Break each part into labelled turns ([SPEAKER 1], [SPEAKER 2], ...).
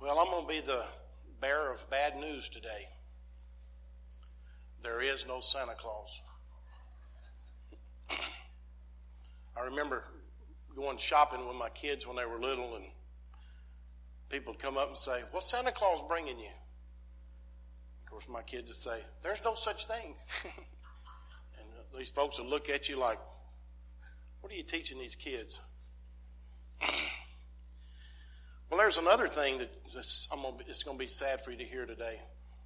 [SPEAKER 1] Well, I'm going to be the bearer of bad news today. There is no Santa Claus. I remember going shopping with my kids when they were little, and people would come up and say, "What's Santa Claus bringing you?" Of course, my kids would say, "There's no such thing." And these folks would look at you like, "What are you teaching these kids?" Well, there's another thing that it's going to be sad for you to hear today.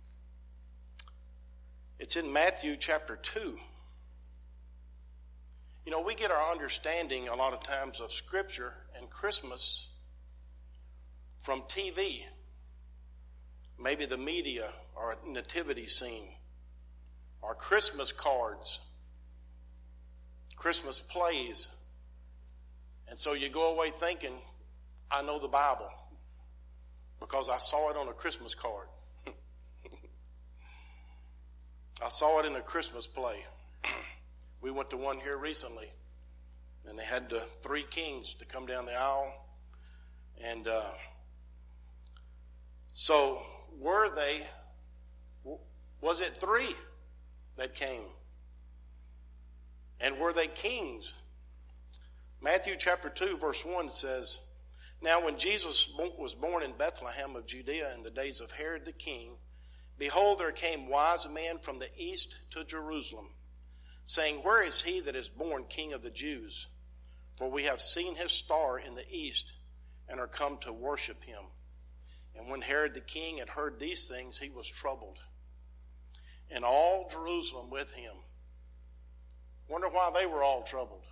[SPEAKER 1] It's in Matthew chapter 2. You know, we get our understanding a lot of times of Scripture and Christmas from TV, maybe the media or a nativity scene, or Christmas cards, Christmas plays. And so you go away thinking, I know the Bible because I saw it on a Christmas card. I saw it in a Christmas play. We went to one here recently, and they had the three kings to come down the aisle. And so was it three that came? And were they kings? Matthew chapter 2 verse 1 says, "Now when Jesus was born in Bethlehem of Judea in the days of Herod the king, behold, there came wise men from the east to Jerusalem, saying, Where is he that is born King of the Jews? For we have seen his star in the east, and are come to worship him. And when Herod the king had heard these things, he was troubled, and all Jerusalem with him." Wonder why they were all troubled.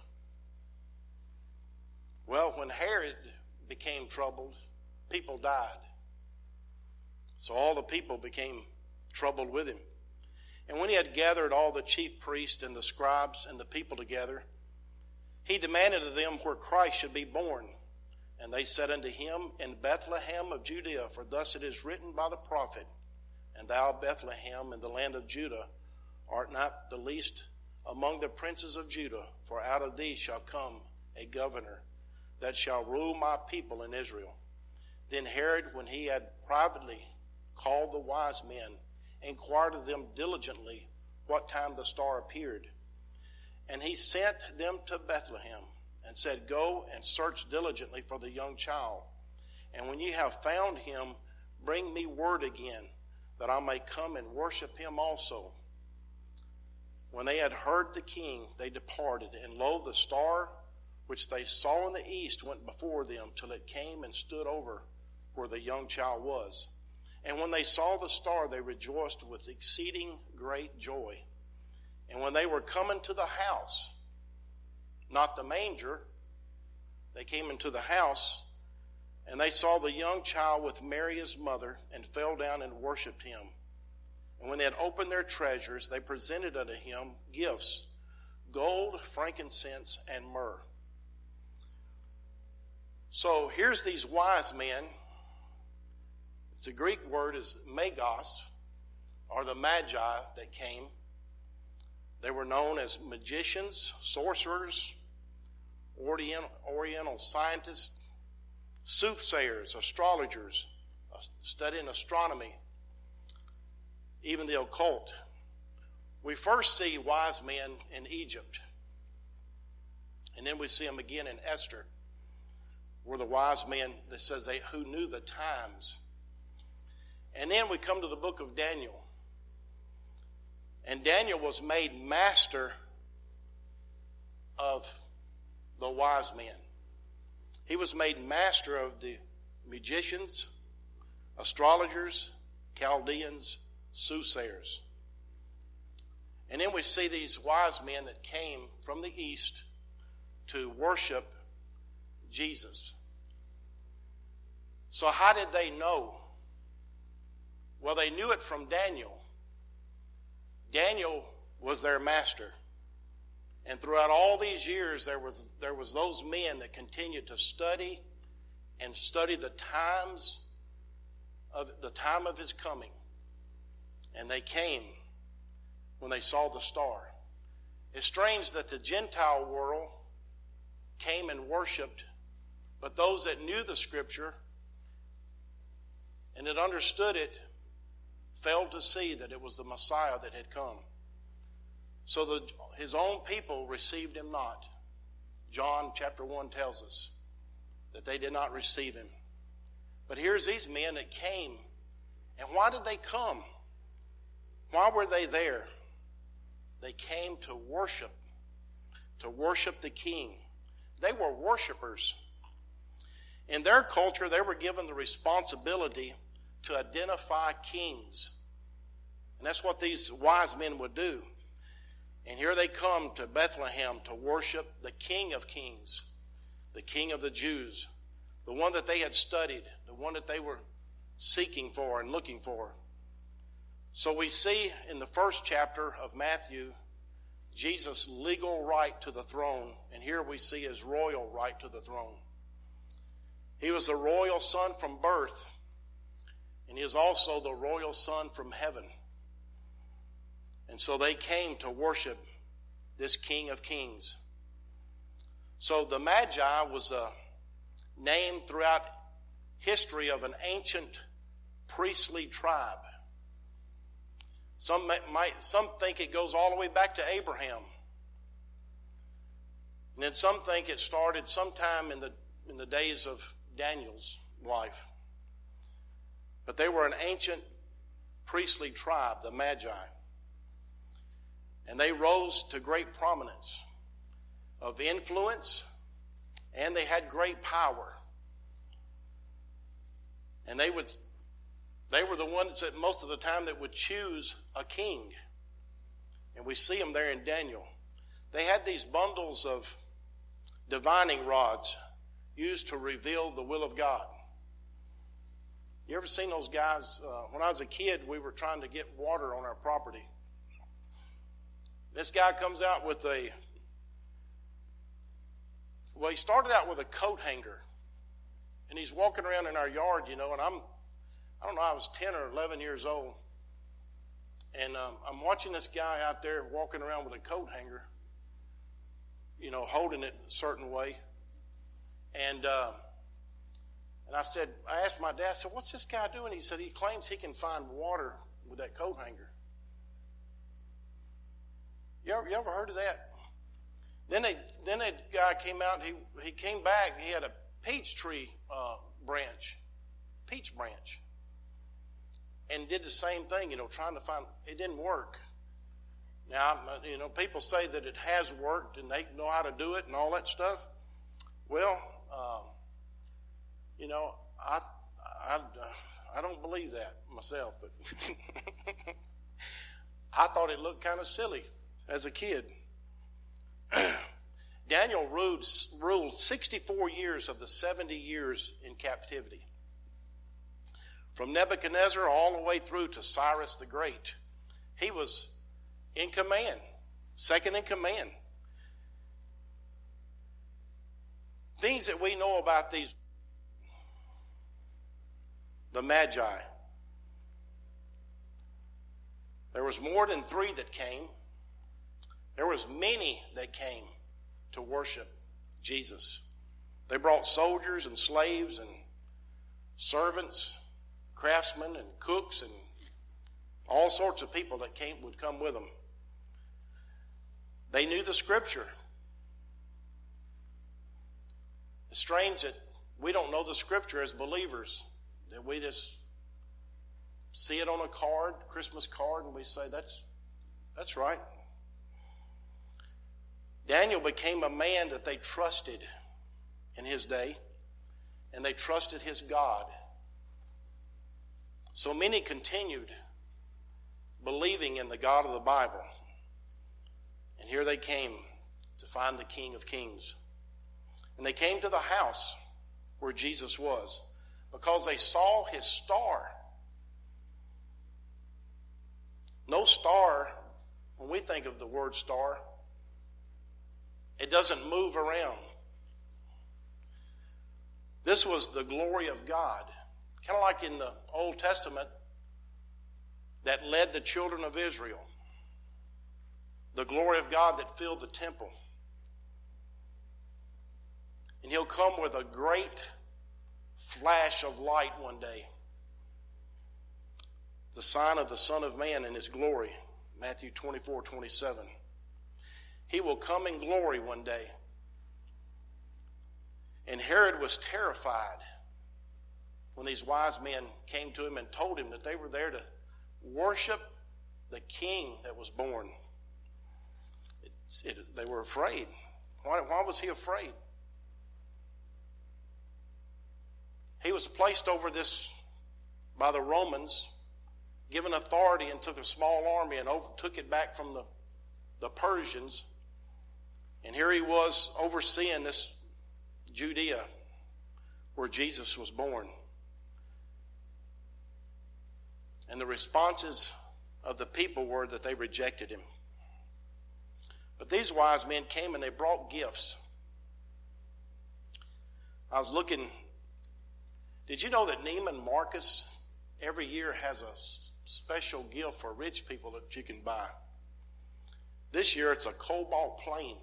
[SPEAKER 1] Well, when Herod became troubled, people died. So all the people became troubled with him. And when he had gathered all the chief priests and the scribes and the people together, he demanded of them where Christ should be born. And they said unto him, In Bethlehem of Judea, for thus it is written by the prophet, And thou, Bethlehem, in the land of Judah, art not the least among the princes of Judah, for out of thee shall come a governor that shall rule my people in Israel. Then Herod, when he had privately called the wise men, inquired of them diligently what time the star appeared. And he sent them to Bethlehem, and said, Go and search diligently for the young child. And when ye have found him, bring me word again, that I may come and worship him also. When they had heard the king, they departed, and lo, the star which they saw in the east went before them, till it came and stood over where the young child was. And when they saw the star, they rejoiced with exceeding great joy. And when they were coming to the house, not the manger, they came into the house, and they saw the young child with Mary his mother, and fell down and worshipped him. And when they had opened their treasures, they presented unto him gifts, gold, frankincense, and myrrh. So here's these wise men. The Greek word is magos, or the magi that came. They were known as magicians, sorcerers, oriental scientists, soothsayers, astrologers, studying astronomy, even the occult. We first see wise men in Egypt, and then we see them again in Esther, where the wise men, that says who knew the times. And then we come to the book of Daniel. And Daniel was made master of the wise men. He was made master of the magicians, astrologers, Chaldeans, soothsayers. And then we see these wise men that came from the east to worship Jesus. So how did they know? Well, they knew it from Daniel. Daniel was their master. And throughout all these years, there was those men that continued to study the time of his coming. And they came when they saw the star. It's strange that the Gentile world came and worshiped, but those that knew the Scripture and it understood it, failed to see that it was the Messiah that had come. So his own people received him not. John chapter 1 tells us that they did not receive him. But here's these men that came. And why did they come? Why were they there? They came to worship the king. They were worshipers. In their culture, they were given the responsibility to identify kings. And that's what these wise men would do. And here they come to Bethlehem to worship the King of Kings, the King of the Jews, the one that they had studied, the one that they were seeking for and looking for. So we see in the first chapter of Matthew, Jesus' legal right to the throne, and here we see his royal right to the throne. He was a royal son from birth, and he is also the royal son from heaven. And so they came to worship this King of Kings. So the Magi was a name throughout history of an ancient priestly tribe. Some think it goes all the way back to Abraham. And then some think it started sometime in the days of Daniel's life. But they were an ancient priestly tribe, the Magi. And they rose to great prominence of influence, and they had great power. And they were the ones that most of the time that would choose a king. And we see them there in Daniel. They had these bundles of divining rods used to reveal the will of God. You ever seen those guys? When I was a kid, we were trying to get water on our property. This guy comes out with he started out with a coat hanger. And he's walking around in our yard, and I was 10 or 11 years old. And I'm watching this guy out there walking around with a coat hanger, holding it a certain way. And I asked my dad, I said, what's this guy doing? He said, he claims he can find water with that coat hanger. You ever heard of that? Then that guy came out, he came back, he had a peach branch, and did the same thing, trying to find, it didn't work. Now, people say that it has worked and they know how to do it and all that stuff. Well, I don't believe that myself, but I thought it looked kind of silly as a kid. Daniel ruled 64 years of the 70 years in captivity. From Nebuchadnezzar all the way through to Cyrus the Great. He was in command, second in command. Things that we know about the Magi. There was more than 3 that came. There was many that came to worship Jesus. They brought soldiers and slaves and servants, craftsmen and cooks, and all sorts of people that would come with them. They knew the Scripture. It's strange that we don't know the Scripture as believers, that we just see it on a card, Christmas card, and we say, that's right. Daniel became a man that they trusted in his day, and they trusted his God. So many continued believing in the God of the Bible. And here they came to find the King of Kings. And they came to the house where Jesus was because they saw his star. No star, when we think of the word star, it doesn't move around. This was the glory of God. Kind of like in the Old Testament that led the children of Israel. The glory of God that filled the temple. And he'll come with a great flash of light one day. the sign of the Son of Man in his glory. Matthew 24:27. He will come in glory one day. And Herod was terrified when these wise men came to him and told him that they were there to worship the king that was born. They were afraid. Why was he afraid? He was placed over this by the Romans, given authority, and took a small army and took it back from the Persians. And here he was overseeing this Judea where Jesus was born. And the responses of the people were that they rejected him. But these wise men came and they brought gifts. I was looking. Did you know that Neiman Marcus every year has a special gift for rich people that you can buy? This year it's a Cobalt plane.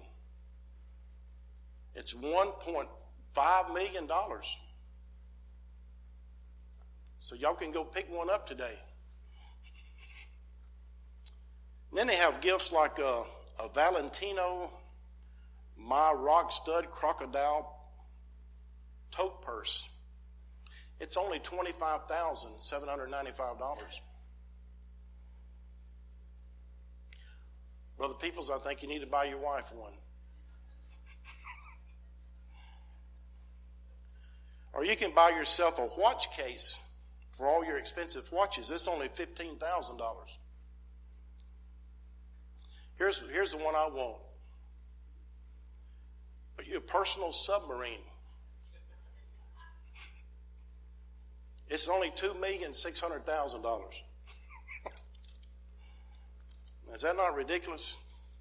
[SPEAKER 1] It's $1.5 million. So y'all can go pick one up today. And then they have gifts like a Valentino My Rock Stud Crocodile tote purse. It's only $25,795. Brother Peoples, I think you need to buy your wife one. Or you can buy yourself a watch case for all your expensive watches. It's only $15,000. Here's the one I want. Your personal submarine. It's only $2,600,000. Is that not ridiculous?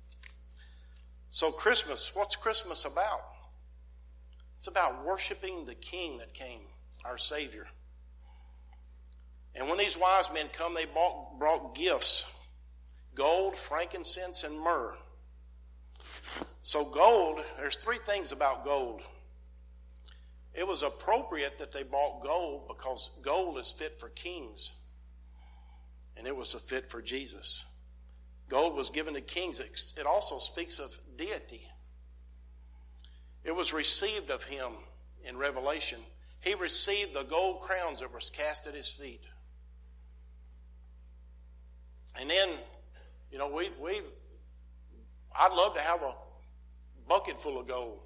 [SPEAKER 1] So Christmas, what's Christmas about? It's about worshiping the King that came, our Savior. And when these wise men come, they brought gifts: gold, frankincense, and myrrh. So gold, there's three things about gold. It was appropriate that they bought gold because gold is fit for kings. And it was a fit for Jesus. Gold was given to kings. It also speaks of deity. It was received of him in Revelation. He received the gold crowns that were cast at his feet. And then, I'd love to have a bucket full of gold.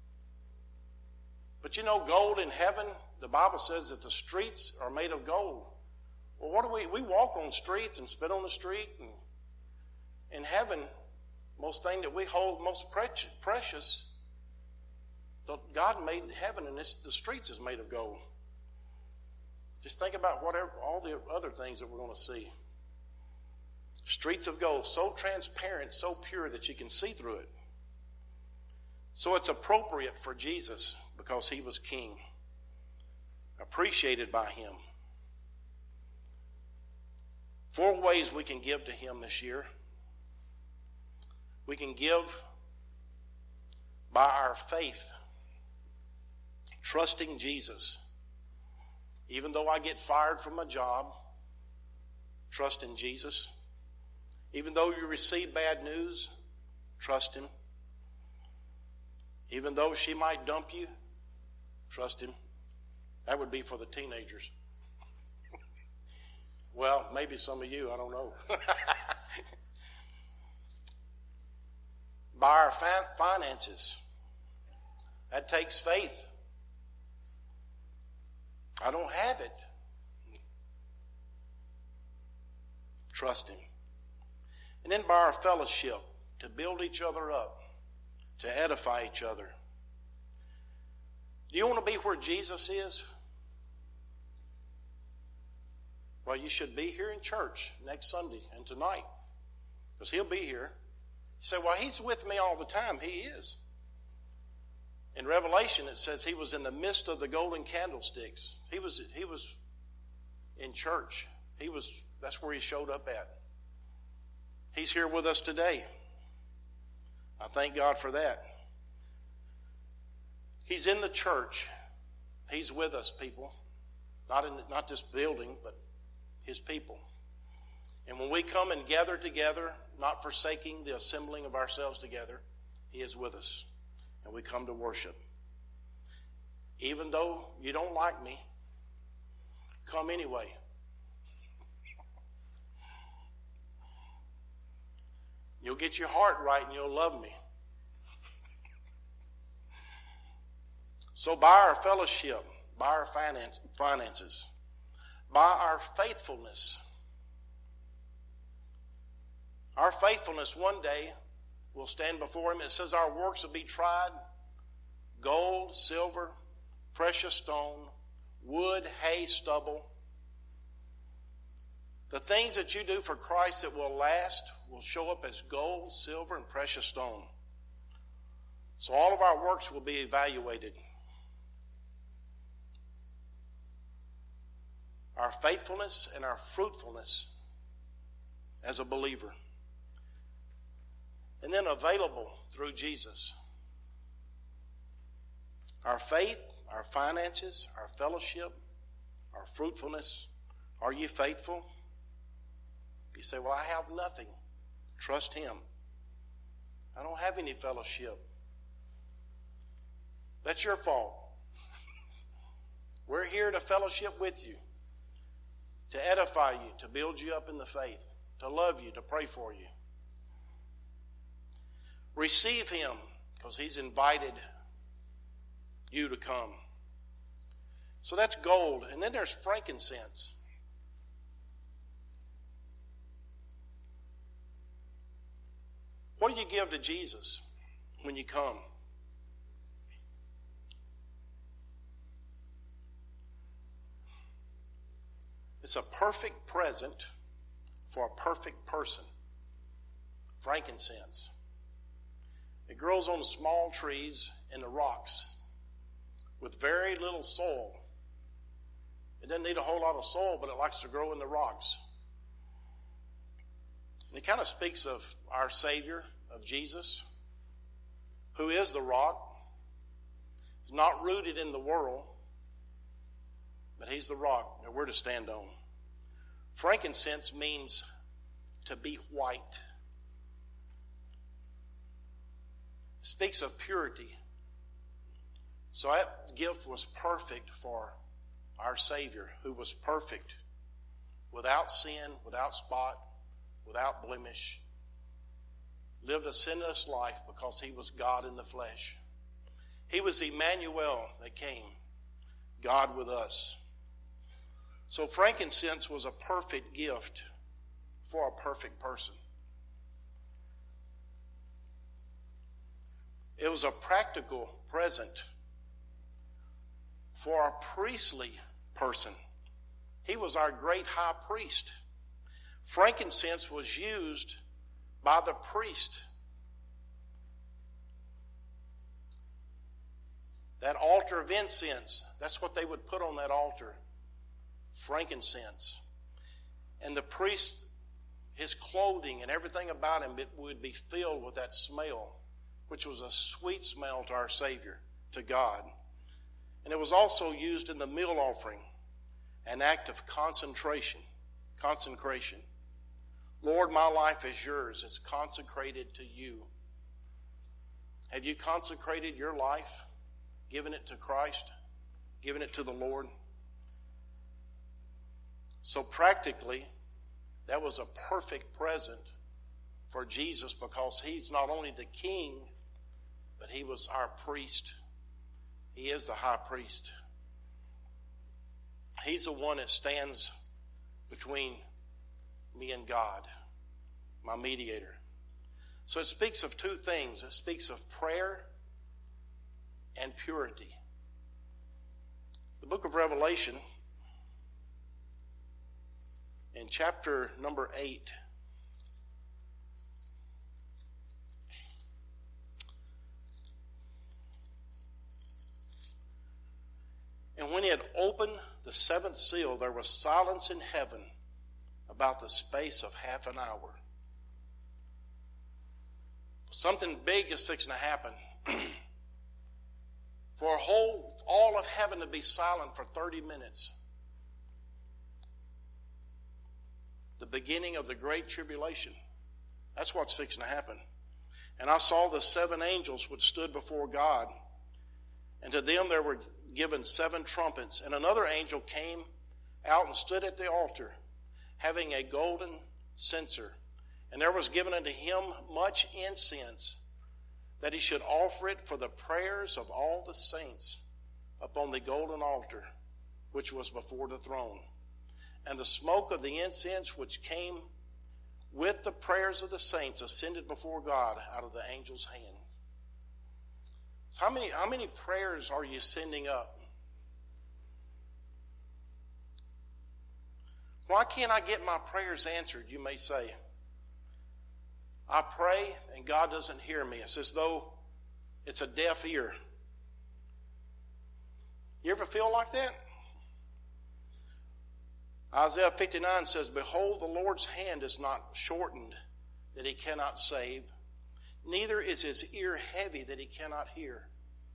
[SPEAKER 1] But gold in heaven, the Bible says that the streets are made of gold. Well, what do we walk on streets and spit on the street. And in heaven, most thing that we hold most precious, God made heaven, and the streets is made of gold. Just think about all the other things that we're going to see. Streets of gold, so transparent, so pure that you can see through it. So it's appropriate for Jesus because he was king, appreciated by him. 4 ways we can give to him this year. We can give by our faith, trusting Jesus. Even though I get fired from my job, trust in Jesus. Even though you receive bad news, trust him. Even though she might dump you, trust him. That would be for the teenagers. Well, maybe some of you, I don't know. By our finances. That takes faith. I don't have it. Trust him. And then by our fellowship, to build each other up, to edify each other. Do you want to be where Jesus is? Well, you should be here in church next Sunday and tonight, because he'll be here. You say, well, he's with me all the time. He is. In Revelation, it says he was in the midst of the golden candlesticks. He was in church. That's where he showed up at. He's here with us today. I thank God for that. He's in the church. He's with us, people. Not this building, but his people. And when we come and gather together, not forsaking the assembling of ourselves together, He is with us. And we come to worship. Even though you don't like me, come anyway. You'll get your heart right and you'll love me. So by our fellowship, by our finances, by our faithfulness one day will stand before Him. It says our works will be tried: gold, silver, precious stone, wood, hay, stubble. The things that you do for Christ that will last will show up as gold, silver, and precious stone. So all of our works will be evaluated. Our faithfulness and our fruitfulness as a believer. And then available through Jesus. Our faith, our finances, our fellowship, our fruitfulness. Are you faithful? You say, well, I have nothing. Trust Him. I don't have any fellowship. That's your fault. We're here to fellowship with you, to edify you, to build you up in the faith, to love you, to pray for you. Receive Him, because He's invited you to come. So that's gold. And then there's frankincense. What do you give to Jesus when you come? It's a perfect present for a perfect person. Frankincense. It grows on small trees in the rocks with very little soil. It doesn't need a whole lot of soil, but it likes to grow in the rocks. And it kind of speaks of our Savior, of Jesus, who is the rock. He's not rooted in the world, but He's the rock that we're to stand on. Frankincense means to be white. It speaks of purity. So that gift was perfect for our Savior, who was perfect, without sin, without spot, without blemish. Lived a sinless life because He was God in the flesh. He was Emmanuel that came, God with us. So frankincense was a perfect gift for a perfect person. It was a practical present for a priestly person. He was our great high priest. Frankincense was used by the priest. That altar of incense, that's what they would put on that altar. Frankincense. And the priest, his clothing and everything about him, it would be filled with that smell, which was a sweet smell to our Savior, to God. And it was also used in the meal offering, an act of consecration. Lord, my life is yours. It's consecrated to you. Have you consecrated your life, given it to Christ, given it to the Lord? So practically, that was a perfect present for Jesus, because He's not only the King, but He was our priest. He is the high priest. He's the one that stands between me and God, my mediator. So it speaks of two things. It speaks of prayer and purity. The book of Revelation, in chapter number 8, and when He had opened the seventh seal, there was silence in heaven about the space of half an hour. Something big is fixing to happen. For all of heaven to be silent for 30 minutes. the beginning of the great tribulation. That's what's fixing to happen. And I saw the 7 angels which stood before God, and to them there were given 7 trumpets. And another angel came out and stood at the altar, having a golden censer. And there was given unto him much incense, that he should offer it for the prayers of all the saints upon the golden altar, which was before the throne. And the smoke of the incense which came with the prayers of the saints ascended before God out of the angel's hand. So how many prayers are you sending up? Why can't I get my prayers answered, you may say. I pray and God doesn't hear me. It's as though it's a deaf ear. You ever feel like that? Isaiah 59 says, Behold, the Lord's hand is not shortened, that he cannot save, neither is his ear heavy, that he cannot hear.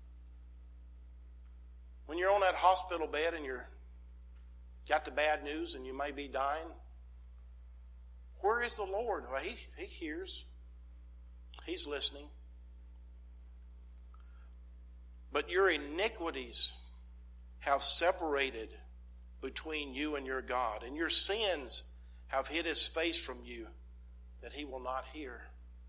[SPEAKER 1] When you're on that hospital bed and you're got the bad news and you may be dying, where is the Lord? Well, he hears. He's listening. But your iniquities have separated between you and your God, and your sins have hid his face from you, that he will not hear.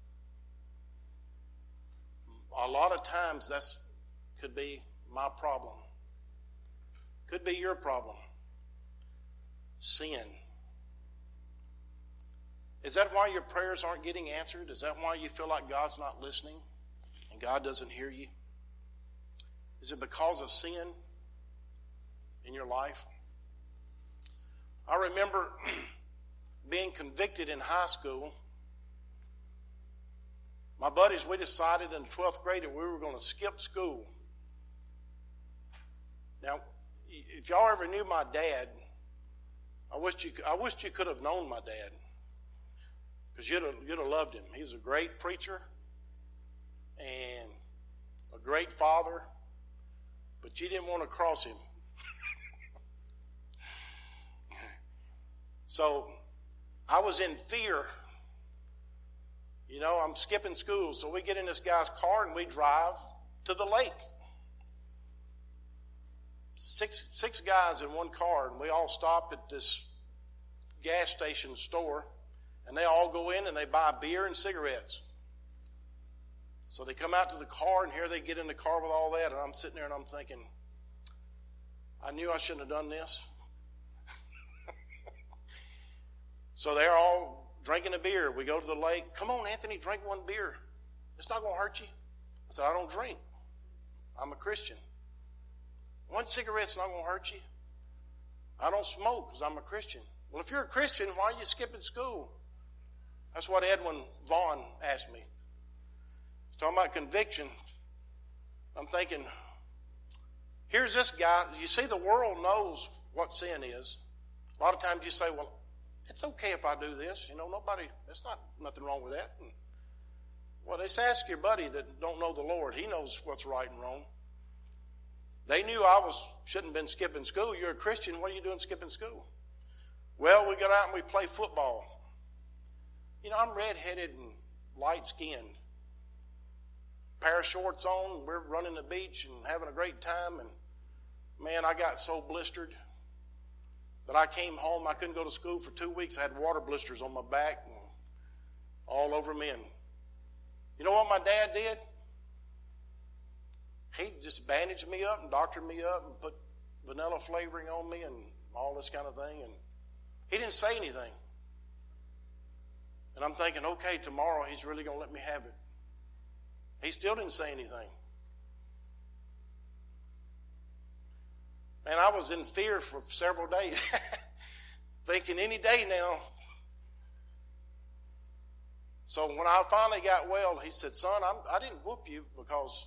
[SPEAKER 1] A lot of times that could be my problem. Could be your problem. Sin. Is that why your prayers aren't getting answered? Is that why you feel like God's not listening and God doesn't hear you? Is it because of sin in your life? I remember being convicted in high school. My buddies, we decided in the 12th grade that we were going to skip school. Now, if y'all ever knew my dad, I wished you could have known my dad, because you'd have loved him. He was a great preacher and a great father, but you didn't want to cross him. So I was in fear. You know, I'm skipping school, so we get in this guy's car and we drive to the lake. Six guys in one car, and we all stop at this gas station store, and they all go in and they buy beer and cigarettes. So they come out to the car, and here they get in the car with all that, and I'm sitting there and I'm thinking, I knew I shouldn't have done this. So they're all drinking a beer. We go to the lake. Come on, Anthony, drink one beer. It's not going to hurt you. I said, I don't drink. I'm a Christian. One cigarette's not going to hurt you. I don't smoke because I'm a Christian. Well, if you're a Christian, why are you skipping school? That's what Edwin Vaughn asked me. He's talking about conviction. I'm thinking, here's this guy. You see, the world knows what sin is. A lot of times you say, well, it's okay if I do this. You know, there's nothing wrong with that. And, well, just ask your buddy that don't know the Lord. He knows what's right and wrong. They knew I shouldn't have been skipping school. You're a Christian. What are you doing skipping school? Well, we got out and we play football. You know, I'm redheaded and light-skinned. Pair of shorts on. We're running the beach and having a great time. And, man, I got so blistered that I came home. I couldn't go to school for 2 weeks. I had water blisters on my back and all over me. And you know what my dad did? He just bandaged me up and doctored me up and put vanilla flavoring on me and all this kind of thing. And he didn't say anything. And I'm thinking, okay, tomorrow he's really going to let me have it. He still didn't say anything. And I was in fear for several days, thinking any day now. So when I finally got well, he said, son, I didn't whoop you because...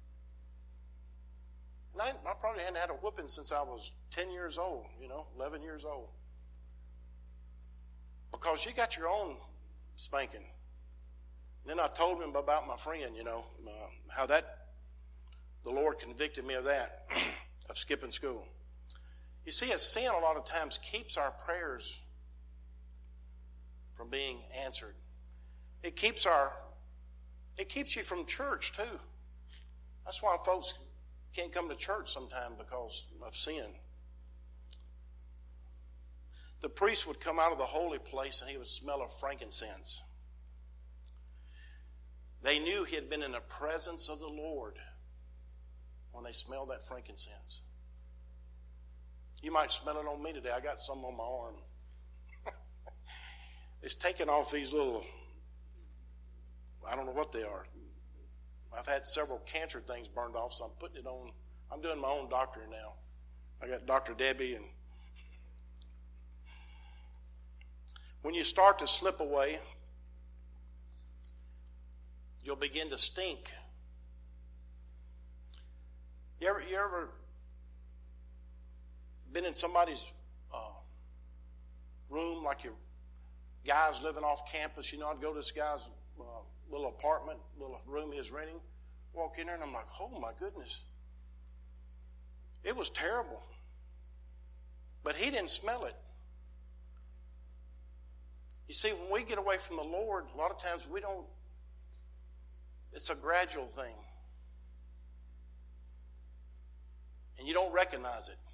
[SPEAKER 1] And I probably hadn't had a whooping since I was 10 years old, 11 years old. Because you got your own spanking. And then I told him about my friend, how the Lord convicted me of that, of skipping school. You see, sin a lot of times keeps our prayers from being answered. It keeps you from church too. That's why folks can't come to church sometimes, because of sin. The priest would come out of the holy place and he would smell of frankincense. They knew he had been in the presence of the Lord when they smelled that frankincense. You might smell it on me today. I got some on my arm. It's taking off these little, I don't know what they are. I've had several cancer things burned off, so I'm putting it on. I'm doing my own doctoring now. I got Dr. Debbie. And when you start to slip away, you'll begin to stink. You ever been in somebody's room, like your guys living off campus? You know, I'd go to this guy's little apartment, little room he was renting. Walk in there and I'm like, oh my goodness. It was terrible. But he didn't smell it. You see, when we get away from the Lord, a lot of times we don't, it's a gradual thing. And you don't recognize it.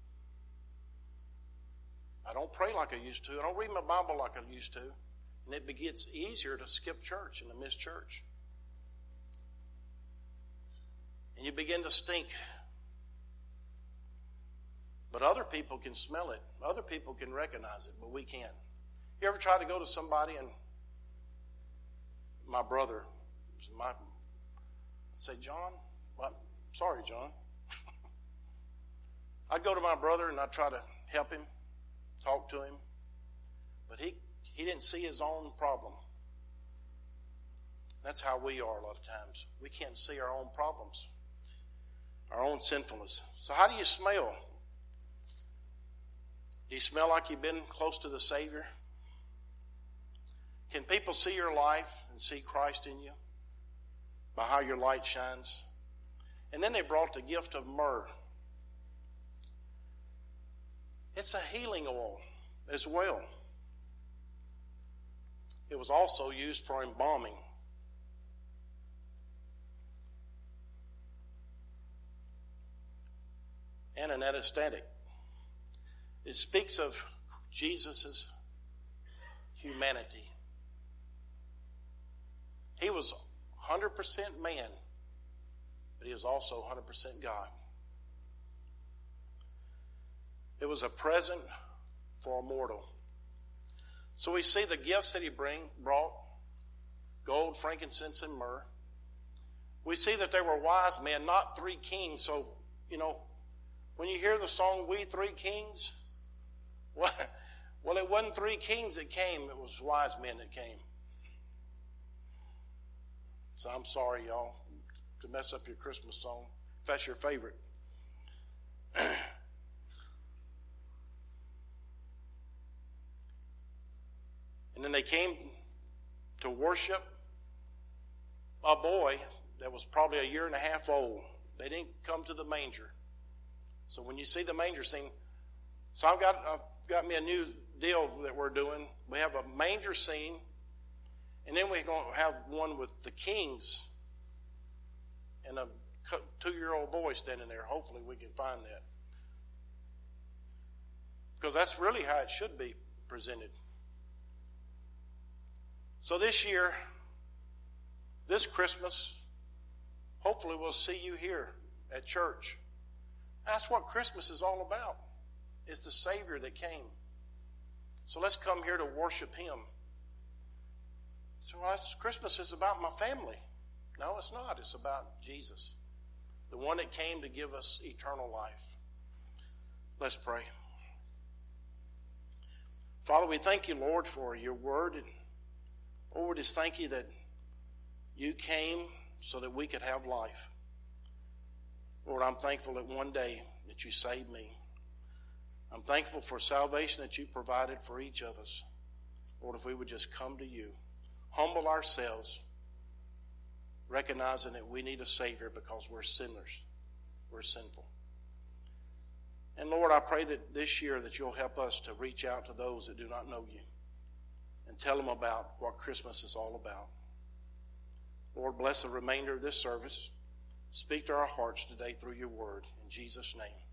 [SPEAKER 1] I don't pray like I used to. I don't read my Bible like I used to. And it gets easier to skip church and to miss church. And you begin to stink. But other people can smell it. Other people can recognize it, but we can't. You ever try to go to somebody and my brother, I'd say, John, sorry, John. I'd go to my brother and I'd try to help him, talk to him, but he didn't see his own problem. That's how we are a lot of times. We can't see our own problems, our own sinfulness. So how do you smell? Do you smell like you've been close to the Savior? Can people see your life and see Christ in you by how your light shines? And then they brought the gift of myrrh. It's a healing oil as well. It was also used for embalming. And an anesthetic. It speaks of Jesus' humanity. He was 100% man, but he was also 100% God. It was a present for a mortal. So we see the gifts that he brought, gold, frankincense, and myrrh. We see that they were wise men, not three kings. So, when you hear the song, We Three Kings, well, it wasn't three kings that came, it was wise men that came. So I'm sorry, y'all, to mess up your Christmas song, if that's your favorite. And then they came to worship a boy that was probably 1.5 years old. They didn't come to the manger. So when you see the manger scene, so I've got me a new deal that we're doing. We have a manger scene, and then we're going to have one with the kings and a 2-year-old boy standing there. Hopefully we can find that. Because that's really how it should be presented. So this year, this Christmas, hopefully we'll see you here at church. That's what Christmas is all about. It's the Savior that came. So let's come here to worship him. So Christmas is about my family. No, it's not. It's about Jesus, the one that came to give us eternal life. Let's pray. Father, we thank you, Lord, for your word. And Lord, just thank you that you came so that we could have life. Lord, I'm thankful that one day that you saved me. I'm thankful for salvation that you provided for each of us. Lord, if we would just come to you, humble ourselves, recognizing that we need a Savior because we're sinners. We're sinful. And Lord, I pray that this year that you'll help us to reach out to those that do not know you and tell them about what Christmas is all about. Lord, bless the remainder of this service. Speak to our hearts today through your word. In Jesus' name.